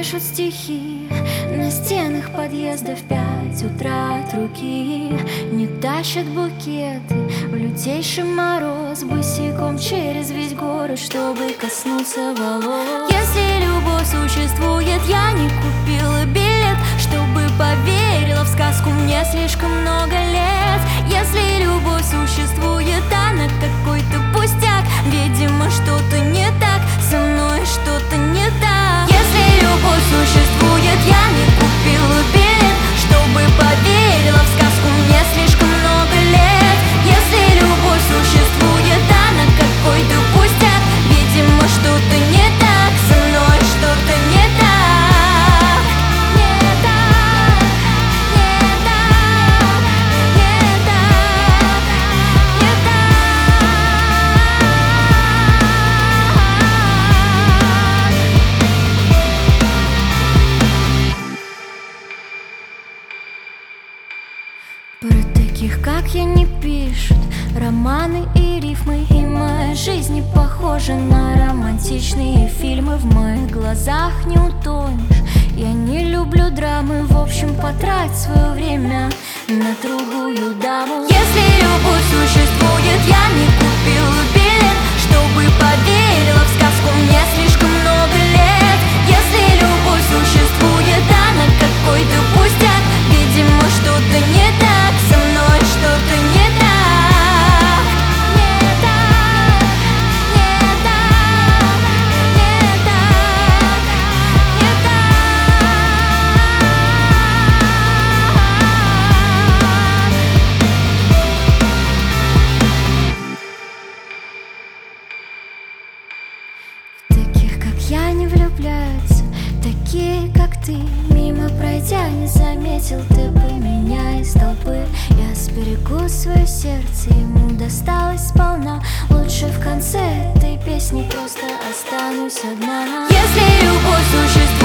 пишут стихи на стенах подъезда в 5 утра от руки. Не тащат букеты в лютейший мороз босиком через весь город, чтобы коснуться волос. Если любовь существует, я не купила билет, чтобы поверила в сказку, мне слишком много лет. Если любовь существует, она какой-то пустяк, видимо, что-то не так, со мной что-то не так. Если любовь существует, я не купила билет, чтобы поверила в сказку, мне слишком много лет. Если любовь существует, она какой-то пустяк, видимо, что-то не так, со мной что-то не так. Про таких, как я, не пишут романы и рифмы, и моя жизнь не похожа на романтичные фильмы. В моих глазах не утонешь, я не люблю драмы. В общем, потрать свое время на другую даму. Если любовь существует, я не купила билет, чтобы поверила в сказку, мне слишком много лет. Если любовь существует, она какой-то пустяк, видимо, что-то не так, со мной что-то не так. Не так, не так, не так, не так. В таких, как я, не влюбляются, такие, как ты. Мимо пройдя, не заметил ты бы меня из толпы. Я сберегу свое сердце, ему досталось сполна. Лучше в конце этой песни просто останусь одна. Если любовь существует,